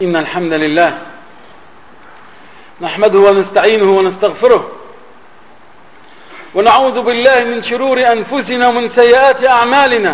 إن الحمد لله نحمده ونستعينه ونستغفره ونعوذ بالله من شرور أنفسنا ومن سيئات أعمالنا.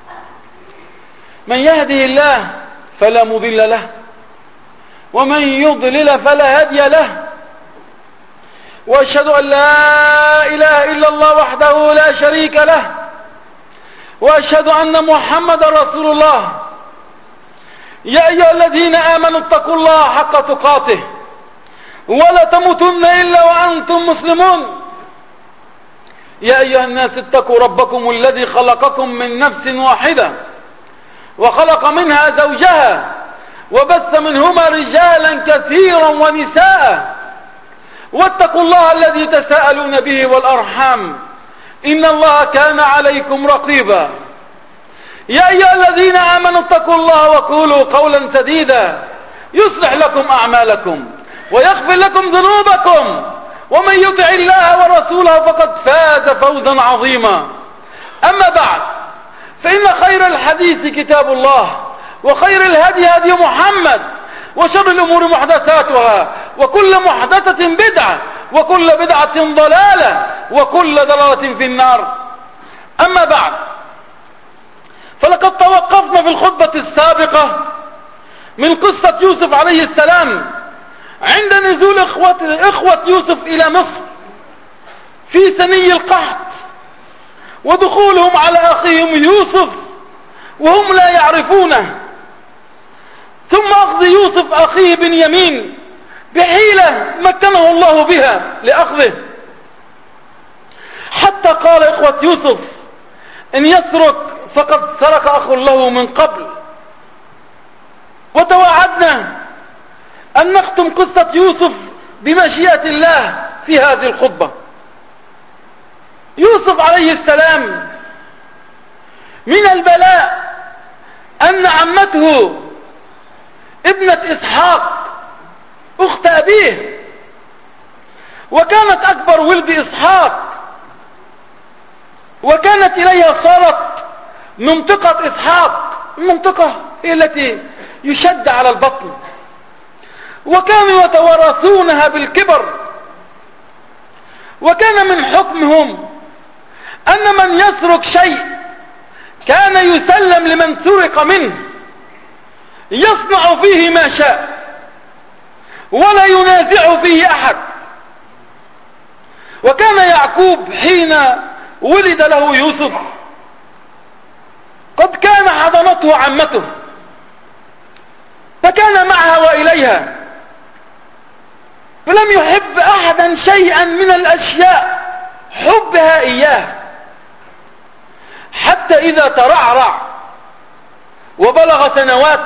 من يهده الله فلا مضل له ومن يضلل فلا هادي له، وأشهد أن لا إله إلا الله وحده لا شريك له، وأشهد أن محمدا رسول الله. يا أيها الذين آمنوا اتقوا الله حق تقاته ولا تموتن إلا وأنتم مسلمون. يا أيها الناس اتقوا ربكم الذي خلقكم من نفس واحدة وخلق منها زوجها وبث منهما رجالا كثيرا ونساء، واتقوا الله الذي تساءلون به والأرحام إن الله كان عليكم رقيبا. يا أيها الذين آمنوا اتقوا الله وقولوا قولا سديدا يصلح لكم أعمالكم ويغفر لكم ذنوبكم، ومن يطع الله ورسوله فقد فاز فوزا عظيما. أما بعد، فإن خير الحديث كتاب الله، وخير الهدي هدي محمد، وشر الأمور محدثاتها، وكل محدثة بدعة، وكل بدعة ضلالة، وكل ضلالة في النار. أما بعد، فلقد توقفنا في الخطبة السابقة من قصة يوسف عليه السلام عند نزول إخوة يوسف إلى مصر في سني القحط، ودخولهم على أخيهم يوسف وهم لا يعرفونه، ثم أخذ يوسف أخيه بنيامين بحيلة مكنه الله بها لأخذه، حتى قال إخوة يوسف: إن يسرق فقد سرق أخ له من قبل. وتوعدنا أن نختم قصة يوسف بمشيئة الله في هذه الخطبة. يوسف عليه السلام من البلاء أن عمته ابنة إسحاق أخت أبيه، وكانت أكبر ولد إسحاق، وكانت إليها صارت منطقة إسحاق. المنطقة هي التي يشد على البطن، وكانوا يتوارثونها بالكبر. وكان من حكمهم أن من يسرق شيء كان يسلم لمن سرق منه يصنع فيه ما شاء ولا ينازع فيه أحد. وكان يعقوب حين ولد له يوسف قد كان حضنته عمته، فكان معها وإليها، فلم يحب أحدا شيئا من الأشياء حبها إياه، حتى إذا ترعرع وبلغ سنوات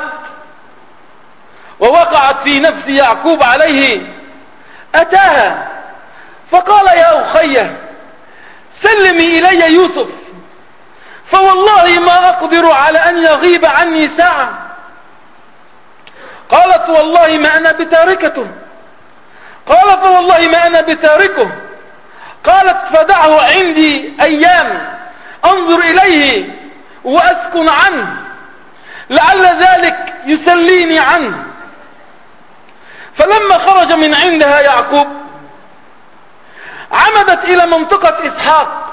ووقعت في نفس يعقوب عليه، أتاها فقال: يا أخي سلمي إلي يوسف، فوالله ما أقدر على أن يغيب عني ساعة. قالت: والله ما أنا بتاركته. قال: فوالله ما أنا بتاركه. قالت: فدعه عندي أيام أنظر إليه وأسكن عنه، لعل ذلك يسليني عنه. فلما خرج من عندها يعقوب عمدت إلى منطقة إسحاق،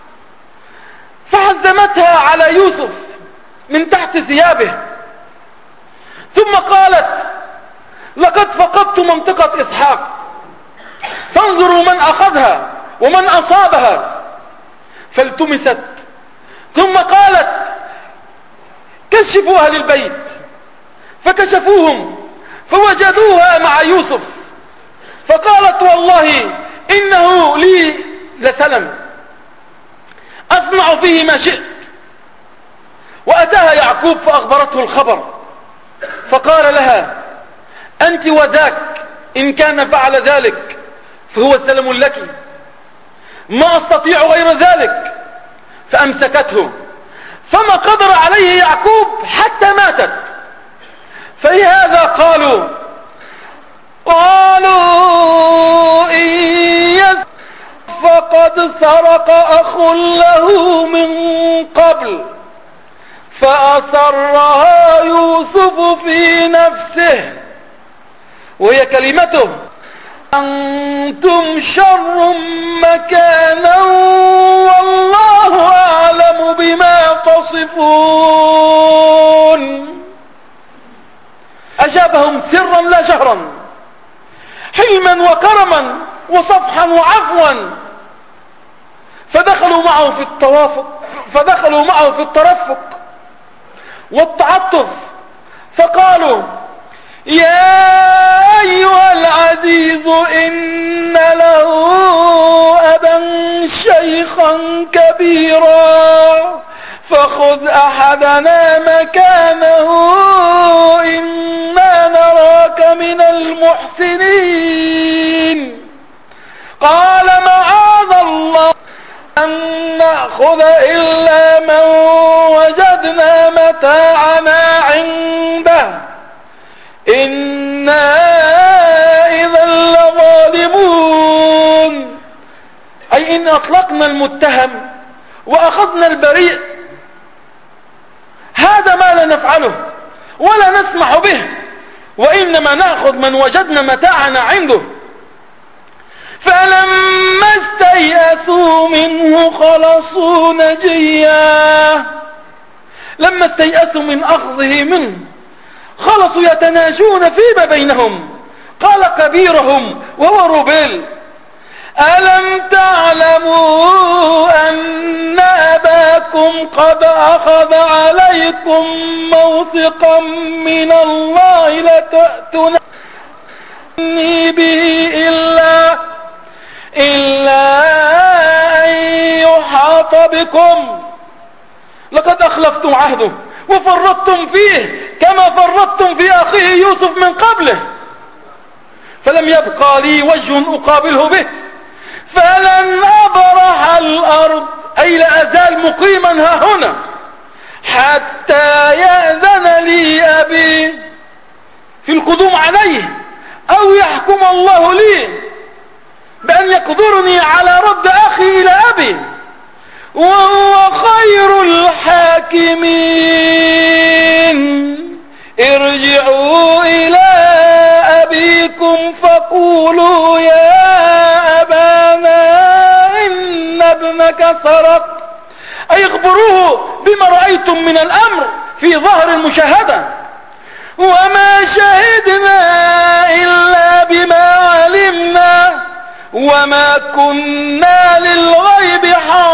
فحزمتها على يوسف من تحت ثيابه، ثم قالت: لقد فقدت منطقة إسحاق، فانظروا من أخذها ومن أصابها. فالتمست، ثم قالت: كشفوا أهل البيت، فكشفوهم فوجدوها مع يوسف، فقالت: والله إنه لي لسلم أصنع فيه ما شئت. وأتاها يعقوب فأخبرته الخبر، فقال لها: أنت وذاك إن كان فعل ذلك فهو سلم لك، ما أستطيع غير ذلك. فأمسكته، فما قدر عليه يعقوب حتى ماتت. فلهذا قالوا إن يسرق فقد سرق أخ له من قبل فأسرها يوسف في نفسه وهي كلمته: أنتم شر مكانا والله أعلم بما تصفون. أجابهم سرا لا جهرا، حلما وكرما وصفحا وعفوا. فدخلوا معه في الترفق والتعطف، فقالوا: يا أيها العزيز إن له أبا شيخا كبيرا فخذ أحدنا مكانه إنا نراك من المحسنين. قال: معاذ الله أن نأخذ إلا من وجدنا متاعنا عنده إنا إذا لظالمون. أي إن أطلقنا المتهم وأخذنا البريء هذا ما لا نفعله ولا نسمح به، وإنما نأخذ من وجدنا متاعنا عنده. فلما استيأسوا منه خلصوا نجيا. لما استيأسوا من أخذه منه خلصوا يتناجون فيما بينهم. قال كبيرهم وهو روبيل: ألم تعلموا أن أباكم قد أخذ عليكم موثقا من الله لتأتونني به إلا أن يحاط بكم؟ لقد أخلفتم عهده وفرطتم فيه كما فرطتم في أخيه يوسف من قبله، فلم يبقى لي وجه أقابله به فلن أبرح الأرض، أي لا أزال مقيما ها هنا حتى يأذن لي أبي في القدوم عليه أو يحكم الله لي بأن يقدرني على رد أخي إلى أبي وهو خير الحاكمين. ارجعوا إلى أبيكم فقولوا يا أبانا إن ابنك سرق، أي اخبروه بما رأيتم من الأمر في ظهر المشاهدة، وما شهدنا إلا بما علمنا وما كنا للغيب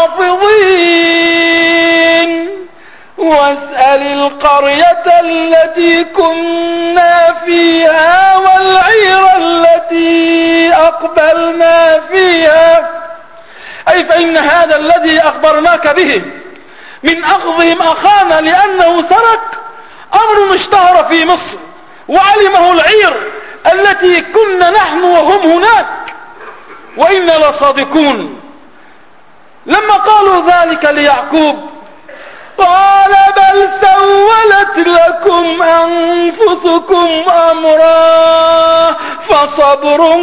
حافظين. واسأل القرية التي كنا فيها والعير التي أقبلنا فيها، أي فإن هذا الذي أخبرناك به من أخذهم أخانا لأنه سرق أمر اشتهر في مصر وعلمه العير التي كنا نحن وهم هناك وإنا لصادقون. لما قالوا ذلك ليعقوب قال بل سولت لكم أنفسكم أمرا فصبر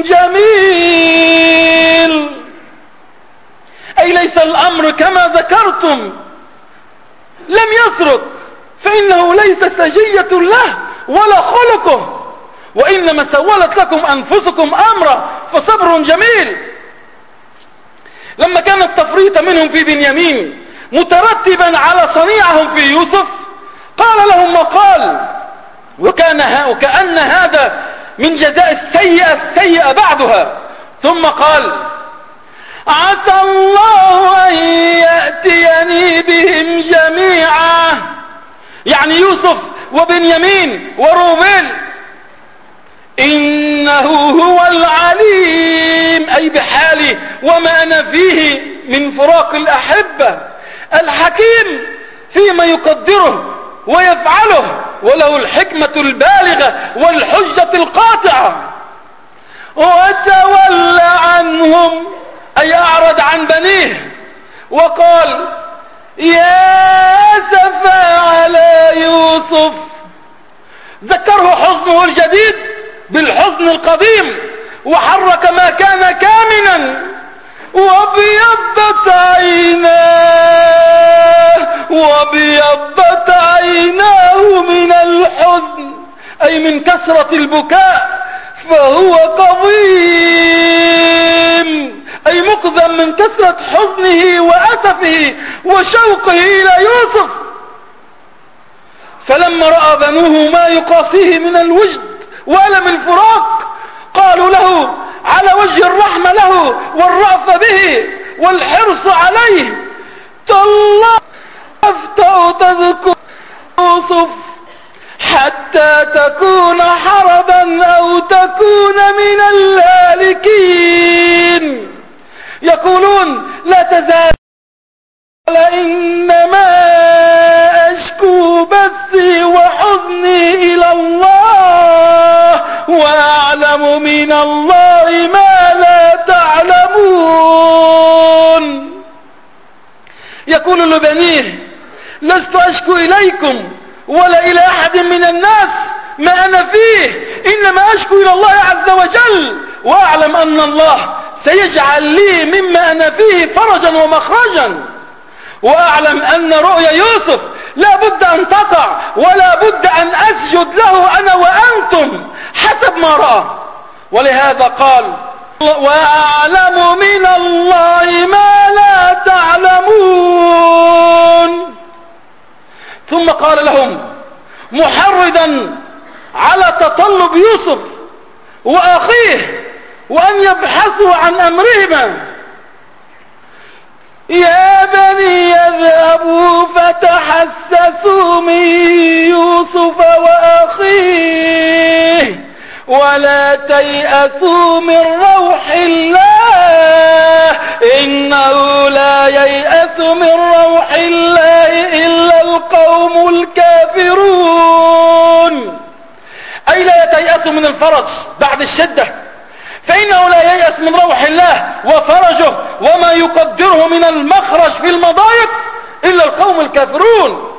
جميل، أي ليس الأمر كما ذكرتم، لم يسرق فإنه ليس سجية له ولا خلقه، وإنما سولت لكم أنفسكم أمرا فصبر جميل. لما كان التفريط منهم في بنيامين مترتبا على صنيعهم في يوسف قال لهم مقال وكأن هذا من جزاء السيئة بعدها، ثم قال عسى الله أن يأتيني بهم جميعا، يعني يوسف وبنيامين وروبيل، إنه هو العليم أي بحالي وما أنا فيه من فراق الأحبة، الحكيم فيما يقدره ويفعله، وله الحكمة البالغة والحجة القاطعة. وتولى عنهم أي أعرض عن بنيه وقال يا أسفا على يوسف، ذكره حزنه الجديد بالحزن القديم وحرك ما كان كامنا، وابيضت عيناه من الحزن أي من كثرة البكاء فهو قضيم، أي مقدم من كثرة حزنه وأسفه وشوقه إلى يوسف. فلما رأى بنوه ما يقاسيه من الوجد وألم الفراق قالوا له على وجه الرحمة له والرأفة به والحرص عليه: تالله أفتأ تذكر يوسف حتى تكون حربا أو تكون من الهالكين. يقولون: لا تزال إنما أشكو بثي وحزني إلى الله وأعلم من الله ما لا تعلمون. يقول لبنيه: لست أشكو إليكم ولا إلى أحد من الناس ما أنا فيه، إنما أشكو إلى الله عز وجل، وأعلم أن الله سيجعل لي مما أنا فيه فرجا ومخرجا، وأعلم أن رؤيا يوسف لا بد أن تقع ولا بد أن أسجد له أنا وأنتم حسب ما رأى. ولهذا قال: وأعلم من الله ما لا تعلمون. ثم قال لهم محرضا على تطلب يوسف وأخيه وأن يبحثوا عن أمرهما: يا بني اذهبوا فتحسسوا من يوسف وأخيه ولا تيأسوا من روح الله إنه لا ييأس من روح الله إلا القوم الكافرون. أي لا يتيأسوا من الفرج بعد الشدة، فإنه لا ييأس من روح الله وفرجه وما يقدره من المخرج في المضايق إلا القوم الكافرون.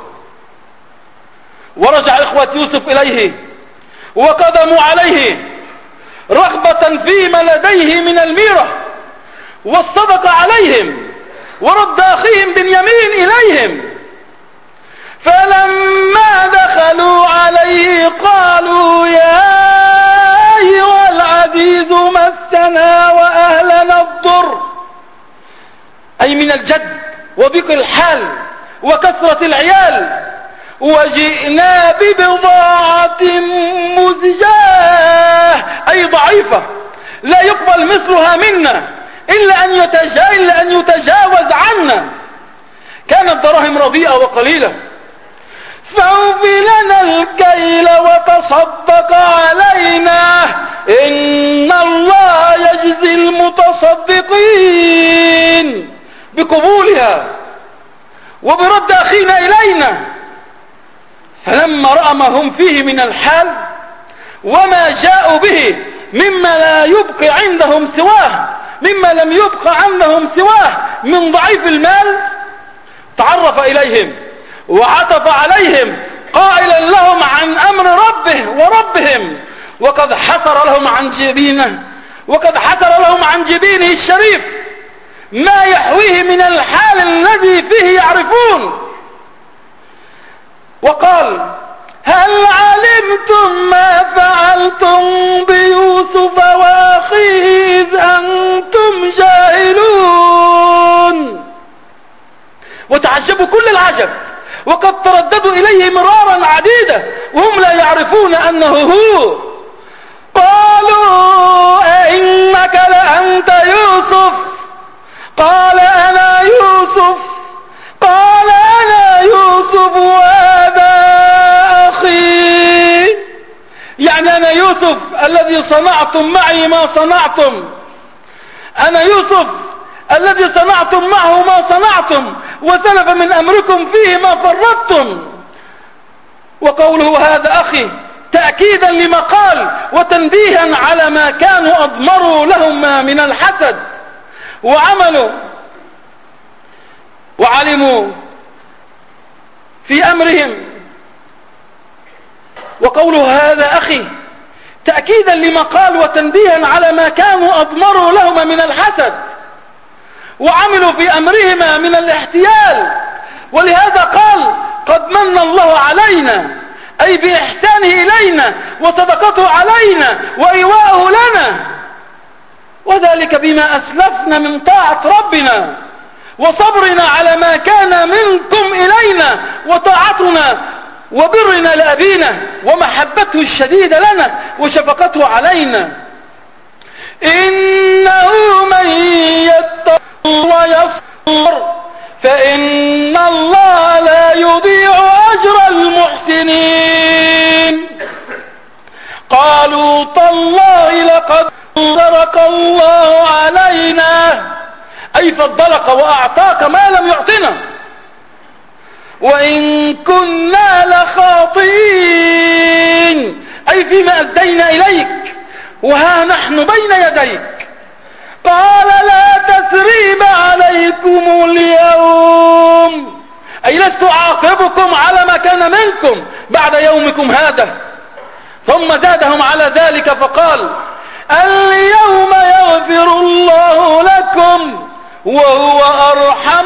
ورجع إخوة يوسف إليه وقدموا عليه رغبة فيما لديه من الميرة، والصدق عليهم ورد أخيهم بنيامين إليهم. فلما دخلوا عليه قالوا: يا أيها العزيز مسنا وأهلنا الضر، أي من الجد وضيق الحال وكثرة العيال، وجئنا ببضاعة مزجاة، أي ضعيفة لا يقبل مثلها منا إلا أن يتجاوز عنا. كانت دراهم رديئة وقليلة، فأوف لنا الكيل وتصدق علينا إن الله يجزي المتصدقين، بقبولها وبرد أخينا إلينا. فلما رأى ما هم فيه من الحال وما جاءوا به مما لا يبقى عندهم سواه، مما لم يبقى عندهم سواه من ضعيف المال، تعرف إليهم وعطف عليهم قائلا لهم عن أمر ربه وربهم، وقد حسر لهم عن جبينه الشريف ما يحويه من الحال الذي فيه يعرفون. وقال: هل علمتم ما فعلتم بيوسف وأخيه إذ أنتم جاهلون؟ وتعجبوا كل العجب، وقد ترددوا إليه مرارا عديدة وهم لا يعرفون أنه هو. قالوا: أئنك لأنت يوسف؟ قال: أنا يوسف. قال: أنا يوسف وهذا أخي، يعني أنا يوسف الذي صنعتم معي ما صنعتم، أنا يوسف الذي صنعتم معه ما صنعتم، وسلف من أمركم فيه ما فرطتم. وقوله هذا أخي تأكيدا لما قال وتنبيها على ما كانوا أضمروا لهم من الحسد وعلموا في أمرهم. وقوله هذا أخي تأكيدا لما قال وتنبيها على ما كانوا أضمروا لهما من الحسد وعملوا في أمرهما من الاحتيال. ولهذا قال: قد من الله علينا أي بإحسانه إلينا وصدقته علينا وإيواءه لنا، وذلك بما أسلفنا من طاعة ربنا وصبرنا على ما كان منكم إلينا وطاعتنا وبرنا لأبينا ومحبته الشديدة لنا وشفقته علينا. إنه من يتق ويصبر فإن الله لا يضيع أجر المحسنين. قالوا تالله لقد صدق الله علينا، أي فضلك وأعطاك ما لم يعطنا، وإن كنا لخاطئين، أي فيما أسدينا إليك وها نحن بين يديك. قال لا تثريب عليكم اليوم، أي لست أعاقبكم على ما كان منكم بعد يومكم هذا. ثم زادهم على ذلك فقال اليوم يغفر الله لكم وهو أرحم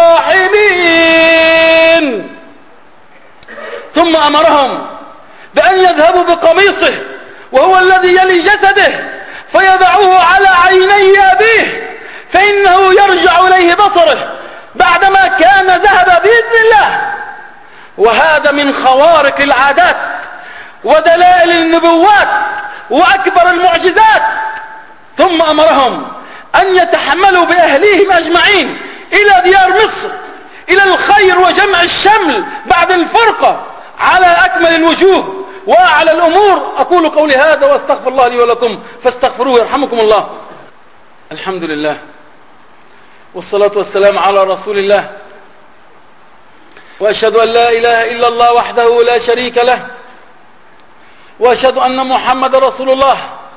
الراحمين. ثم أمرهم بأن يذهبوا بقميصه وهو الذي يلي جسده فيضعوه على عيني أبيه فإنه يرجع إليه بصره بعدما كان ذهب بإذن الله. وهذا من خوارق العادات ودلائل النبوات وأكبر المعجزات. ثم أمرهم أن يتحملوا بأهليهم أجمعين إلى ديار مصر إلى الخير وجمع الشمل بعد الفرقة على أكمل الوجوه وأعلى الأمور. أقول قولي هذا وأستغفر الله لي ولكم فاستغفروه يرحمكم الله. الحمد لله والصلاة والسلام على رسول الله، وأشهد أن لا إله إلا الله وحده لا شريك له، وأشهد أن محمد رسول الله.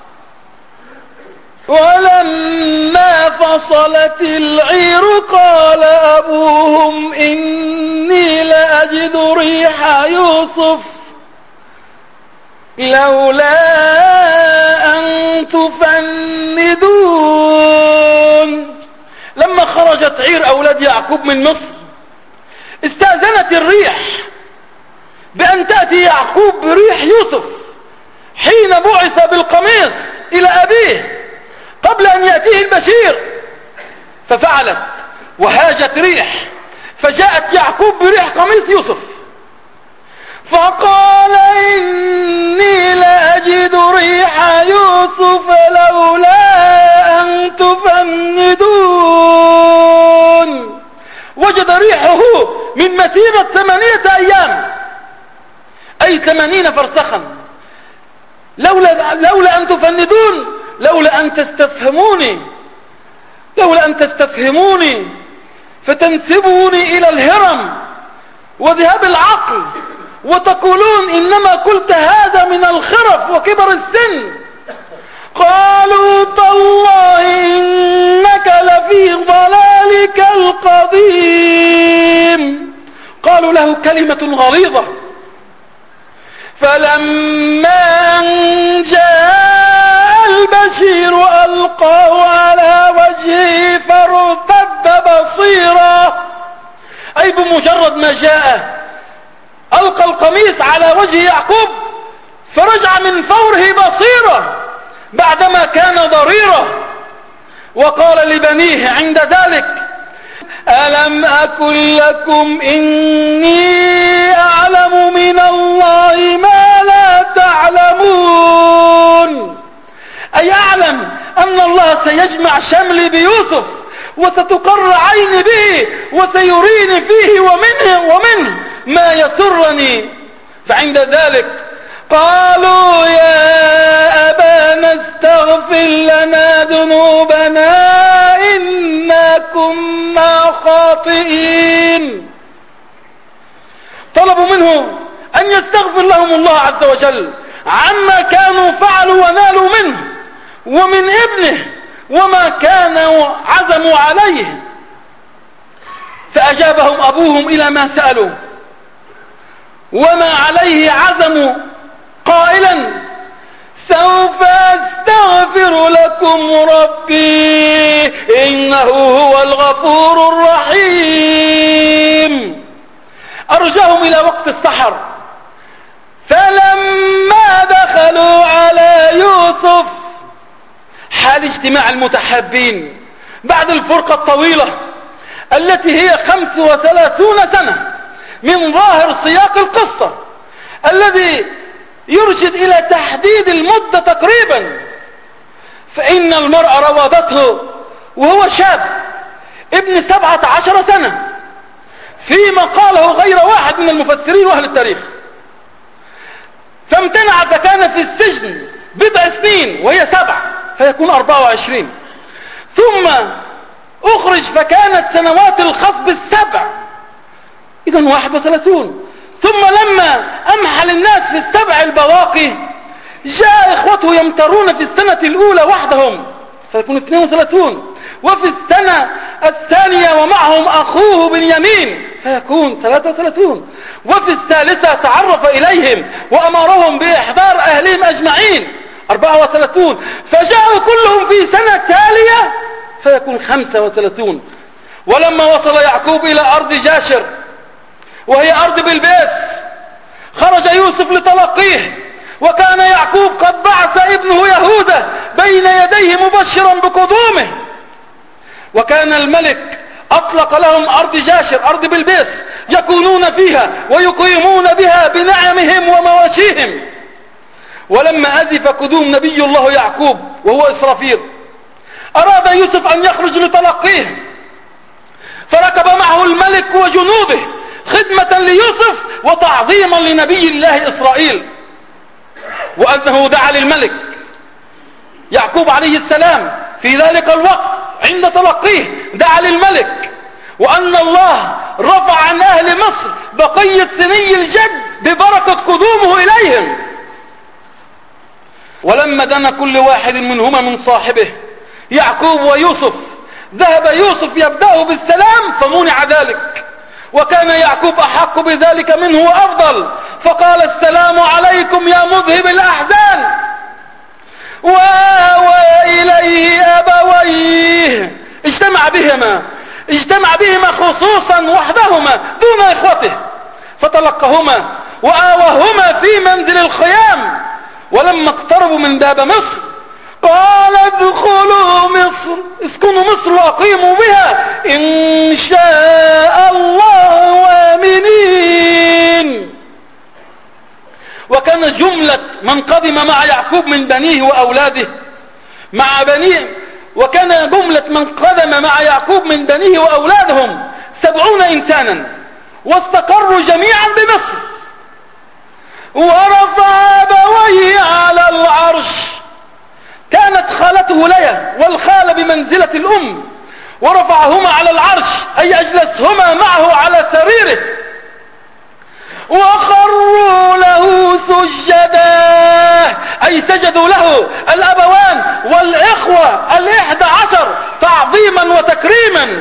ولما فصلت العير قال أبوهم إني لأجد ريح يوسف لولا أن تفندون. لما خرجت عير أولاد يعقوب من مصر استأذنت الريح بأن تأتي يعقوب بريح يوسف حين بعث بالقميص إلى أبيه قبل أن يأتيه البشير، ففعلت وهاجت ريح فجاءت يعقوب بريح قميص يوسف فقال إني لأجد ريح يوسف لولا أن تفندون. وجد ريحه من مسيرة 8 أيام أي 80 فرسخا. لولا أن تفندون، لولا أن تستفهموني، لولا أن تستفهموني فتنسبوني إلى الهرم وذهاب العقل وتقولون إنما قلت هذا من الخرف وكبر السن. قالوا تالله إنك لفي ضلالك القديم. قالوا له كلمة غليظة. فلما أن جاء البشير ألقاه على وجهه فارتد بصيرا، أي بمجرد ما جاء ألقى القميص على وجه يعقوب فرجع من فوره بصيرا بعدما كان ضريرا. وقال لبنيه عند ذلك ألم أقل لكم إني أعلم من الله ما لا تعلمون، أي أعلم أن الله سيجمع شملي بيوسف وستقر عيني به وسيريني فيه ومنه ما يسرني. فعند ذلك قالوا يا أبانا استغفر لنا ذنوبنا إنا كنا خاطئين. طلبوا منه أن يستغفر لهم الله عز وجل عما كانوا فعلوا ونالوا منه ومن ابنه وما كانوا عزموا عليه. فأجابهم أبوهم إلى ما سألوا وما عليه عزموا قائلا سوف أستغفر لكم ربي إنه هو الغفور الرحيم. أرجعهم إلى وقت السحر دخلوا على يوسف حال اجتماع المتحابين بعد الفرقة الطويلة التي هي 35 سنة من ظاهر سياق القصة الذي يرشد إلى تحديد المدة تقريبا. فإن المرأة راودته وهو شاب ابن 17 سنة فيما قاله غير واحد من المفسرين وأهل التاريخ، فامتنع فكان في السجن بضع سنين وهي 7 فيكون 24، ثم أخرج فكانت سنوات الخصب 7 إذن 31، ثم لما أمحل الناس في 7 البواقي جاء إخوته يمترون في السنة الأولى وحدهم فيكون 32، وفي السنة الثانية ومعهم أخوه بنيامين فيكون 33، وفي الثالثة تعرف إليهم وأمرهم بإحضار أهلهم أجمعين 34، فجاءوا كلهم في سنة تالية فيكون 35. ولما وصل يعقوب إلى أرض جاشر وهي أرض بلبيس خرج يوسف لتلقيه، وكان يعقوب قد بعث ابنه يهوذا بين يديه مبشرا بقدومه، وكان الملك أطلق لهم أرض جاشر أرض بلبيس يكونون فيها ويقيمون بها بنعمهم ومواشيهم. ولما أذف قدوم نبي الله يعقوب وهو إسرافيل أراد يوسف أن يخرج لتلقيه، فركب معه الملك وجنوده خدمة ليوسف وتعظيما لنبي الله إسرائيل. وأنه دعا للملك يعقوب عليه السلام في ذلك الوقت عند تلقيه دعا للملك وأن الله رفع عن أهل مصر بقية سني الجد ببركة قدومه إليهم. ولما دنا كل واحد منهما من صاحبه يعقوب ويوسف ذهب يوسف يبدأ بالسلام فمنع ذلك، وكان يعقوب أحق بذلك منه وأفضل، فقال السلام عليكم يا مذهب الأحزان، وآوى إليه أبويه اجتمع بهما خصوصا وحدهما دون إخوته فتلقهما وآوهما في منزل الخيام. ولما اقتربوا من باب مصر قال ادخلوا مصر اسكنوا مصر وأقيموا بها إن شاء الله آمنين. وكان جملة من قدم مع يعقوب من بنيه وأولاده وكان جملة من قدم مع يعقوب من بنيه وأولادهم 70 إنسانا، واستقروا جميعا بمصر. ورفع أبويه على العرش، كانت خالته ليا والخالة بمنزلة الأم، ورفعهما على العرش أي أجلسهما معه على سريره، وخروا له سجدا أي سجدوا له الأبوان والإخوة 11 تعظيما وتكريما.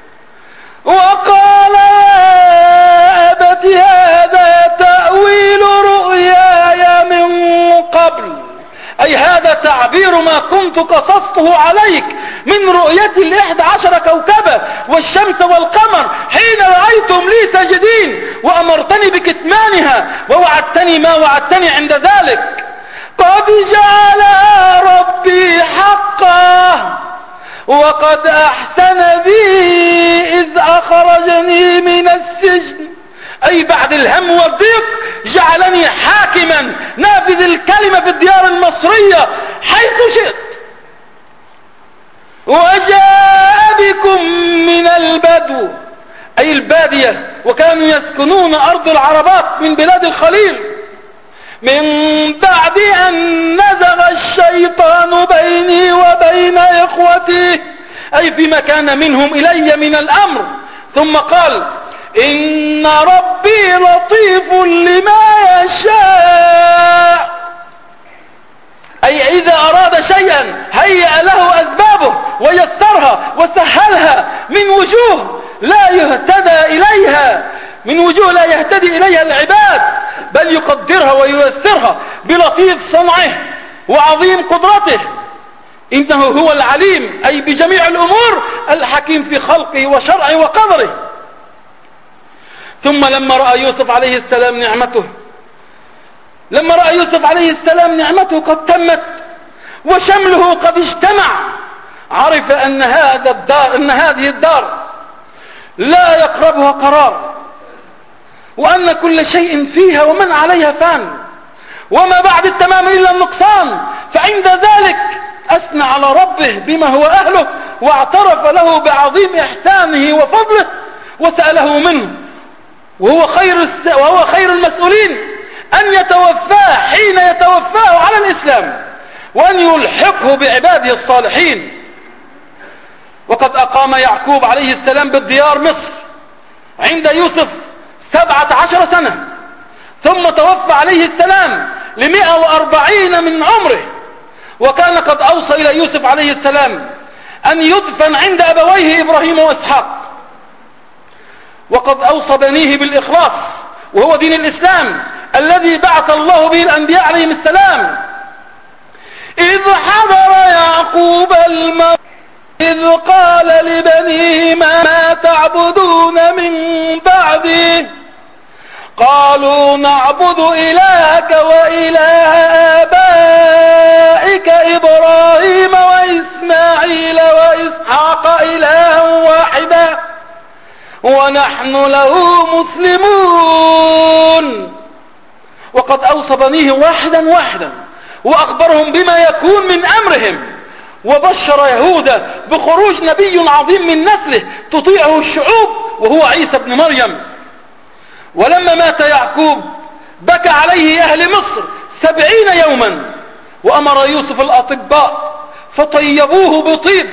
وقال يا أبت هذا تأويل رؤياي من قبل، أي هذا تعبير ما كنت قصصته عليك من رؤيتي 11 كوكبة والشمس والقمر حين رأيتم لي ساجدين، وأمرتني بكتمانها ووعدتني ما وعدتني عند ذلك. قد جعل ربي حقا وقد أحسن بي إذ أخرجني من السجن، أي بعد الهم والضيق جعلني حاكما نافذ الكلمة في الديار المصرية حيث شئت. وجاء بكم من البدو أي البادية، وكانوا يسكنون أرض العربات من بلاد الخليل، من بعد أن نزغ الشيطان بيني وبين إخوتي أي فيما كان منهم إلي من الأمر. ثم قال إن ربي لطيف لما يشاء، أي إذا أراد شيئا هيأ له أسبابه ويسرها وسهلها من وجوه لا يهتدي إليها العباد، بل يقدرها وييسرها بلطيف صنعه وعظيم قدرته. إنه هو العليم أي بجميع الأمور الحكيم في خلقه وشرعه وقدره. ثم لما رأى يوسف عليه السلام نعمته لما رأى يوسف عليه السلام نعمته قد تمت وشمله قد اجتمع، عرف أن هذه الدار لا يقربها قرار، وأن كل شيء فيها ومن عليها فان، وما بعد التمام إلا النقصان. فعند ذلك أثنى على ربه بما هو أهله، واعترف له بعظيم إحسانه وفضله، وسأله منه وهو خير المسؤولين أن يتوفاه حين يتوفاه على الإسلام، وأن يلحقه بعباده الصالحين. وقد أقام يعقوب عليه السلام بالديار مصر عند يوسف 17 سنة، ثم توفى عليه السلام ل140 من عمره. وكان قد أوصى إلى يوسف عليه السلام أن يدفن عند أبويه إبراهيم وإسحاق، وقد أوصى بنيه بالإخلاص، وهو دين الإسلام الذي بعث الله به الأنبياء عليهم السلام. إذ حضر يعقوب الموت إذ قال لبنيه ما تعبدون من بعدي قالوا نعبد إلهك وإله آبائك إبراهيم وإسماعيل وإسحاق إلها واحدا ونحن له مسلمون. وقد أوصى بنيه واحدا واحدا وأخبرهم بما يكون من أمرهم، وبشر يهوذا بخروج نبي عظيم من نسله تطيعه الشعوب، وهو عيسى بن مريم. ولما مات يعقوب بكى عليه أهل مصر 70 يوما، وأمر يوسف الأطباء فطيبوه بطيب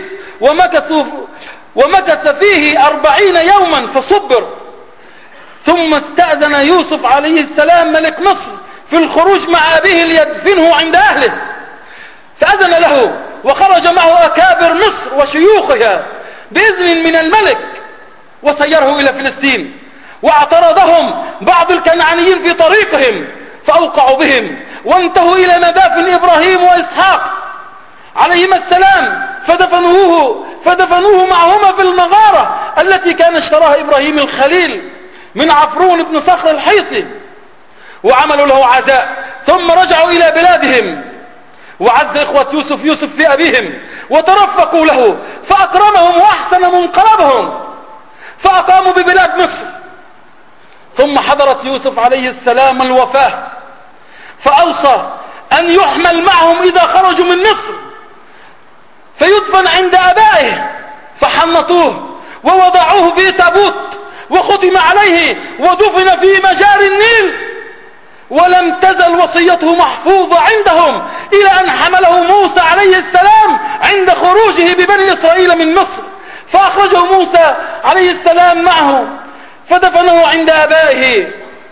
ومكث فيه 40 يوما فصبر. ثم استأذن يوسف عليه السلام ملك مصر في الخروج مع أبيه ليدفنه عند أهله، فأذن له، وخرج معه أكابر مصر وشيوخها بإذن من الملك، وسيره إلى فلسطين. واعترضهم بعض الكنعانيين في طريقهم فأوقعوا بهم، وانتهوا إلى مدافن إبراهيم وإسحاق عليهما السلام، فدفنوه معهما في المغارة التي كان اشتراها إبراهيم الخليل من عفرون بن صخر الحيطي، وعملوا له عزاء. ثم رجعوا إلى بلادهم، وعز إخوة يوسف في أبيهم، وترفقوا له فأكرمهم وأحسن منقلبهم، فأقاموا ببلاد مصر. ثم حضرت يوسف عليه السلام الوفاة، فأوصى أن يحمل معهم إذا خرجوا من مصر فيدفن عند أبائه، فحنطوه ووضعوه في تابوت وختم عليه ودفن في مجاري النيل. ولم تزل وصيته محفوظة عندهم إلى أن حمله موسى عليه السلام عند خروجه ببني إسرائيل من مصر، فأخرجه موسى عليه السلام معه فدفنه عند أبائه.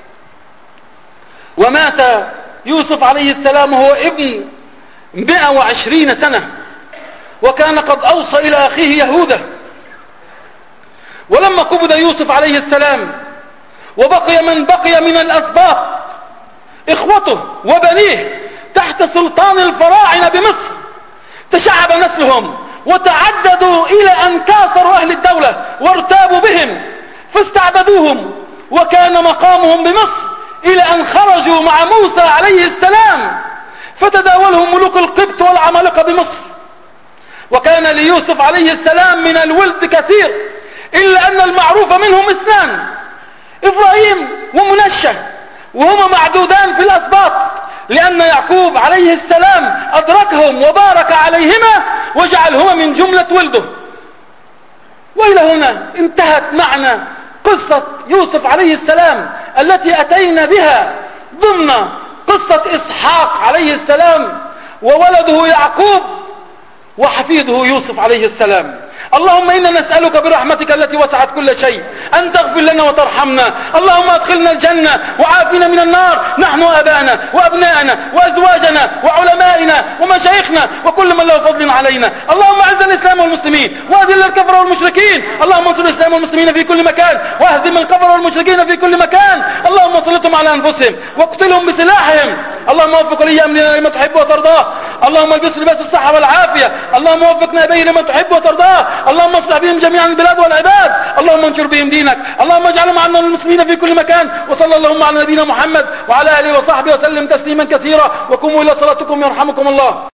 ومات يوسف عليه السلام وهو ابن 120 سنة، وكان قد أوصى إلى أخيه يهوذا. ولما قبض يوسف عليه السلام وبقي من بقي من الأسباط إخوته وبنيه تحت سلطان الفراعنة بمصر، تشعب نسلهم وتعددوا إلى أن كاثروا أهل الدولة وارتابوا بهم فاستعبدوهم، وكان مقامهم بمصر إلى أن خرجوا مع موسى عليه السلام فتداولهم ملوك القبط والعمالقة بمصر. وكان ليوسف عليه السلام من الولد كثير، إلا أن المعروف منهم 2، إبراهيم ومنشة، وهما معدودان في الأسباط، لأن يعقوب عليه السلام أدركهم وبارك عليهما وجعلهما من جملة ولده. وإلى هنا انتهت معنا قصة يوسف عليه السلام التي أتينا بها ضمن قصة إسحاق عليه السلام وولده يعقوب وحفيده يوسف عليه السلام. اللهم إنا نسألك برحمتك التي وسعت كل شيء أن تغفر لنا وترحمنا. اللهم أدخلنا الجنة وعافنا من النار، نحن وآباءنا وأبناءنا وأزواجنا وعلمائنا ومشايخنا وكل من له فضل علينا. اللهم أعز الإسلام والمسلمين وأذل الكفر والمشركين. اللهم انصر الإسلام والمسلمين في كل مكان واهزم الكفر والمشركين في كل مكان. اللهم سلطهم على أنفسهم واقتلهم بسلاحهم. اللهم وفق لي أمرنا لما تحب وترضاه. اللهم البسه لباس الصحة والعافية. اللهم وفقنا به لما تحب وترضاه. اللهم اصلح بهم جميعا البلاد والعباد. اللهم انشر بهم دينك. اللهم اجعلهم عنا المسلمين في كل مكان. وصلى اللهم على نبينا محمد وعلى آله وصحبه وسلم تسليما كثيرا. وقوموا إلى صلاتكم يرحمكم الله.